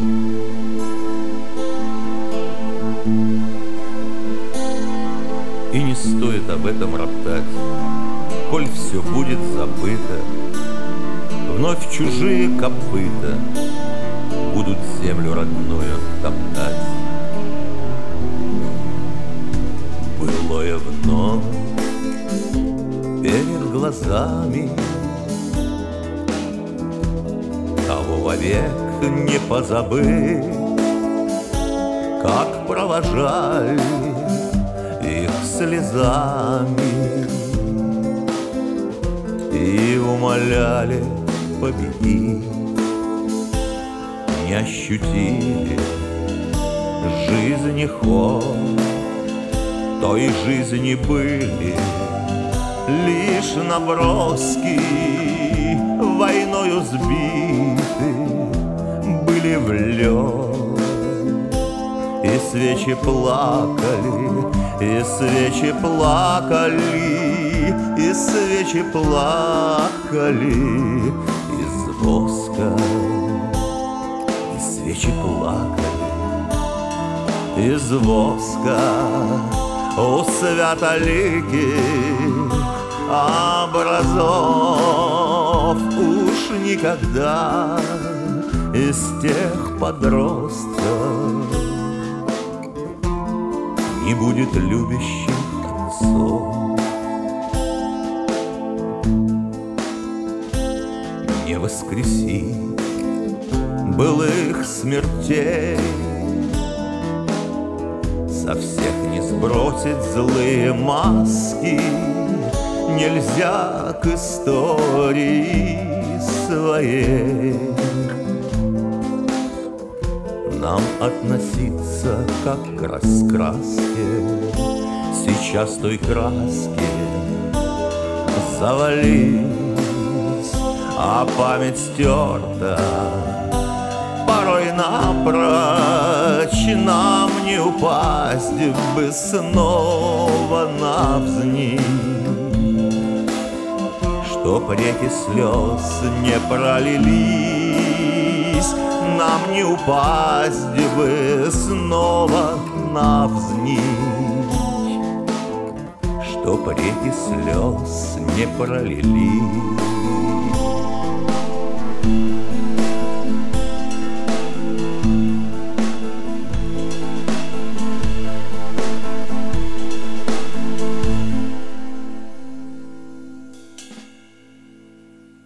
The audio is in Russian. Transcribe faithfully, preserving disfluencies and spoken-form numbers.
И не стоит об этом роптать, коль все будет забыто. Вновь чужие копыта будут землю родную топтать. Былое вновь перед глазами, того вовек не позабыть, как провожали их слезами и умоляли победить. Не ощутили жизни ход, той жизни были лишь наброски, войною сбиты были в лед. И свечи плакали, и свечи плакали, и свечи плакали из воска, и свечи плакали из воска у святоликих образов. Уж никогда из тех подростков не будет любящих отцов. Не воскреси былых смертей, со всех не сбросить злые маски. Нельзя к истории своей нам относиться как к раскраске. Сейчас той краски завались, а память стерта порой напрочь. Нам не упасть бы снова навзничь, чтоб реки слез не пролились. Нам не упасть бы снова навзничь, чтоб реки слез не пролились.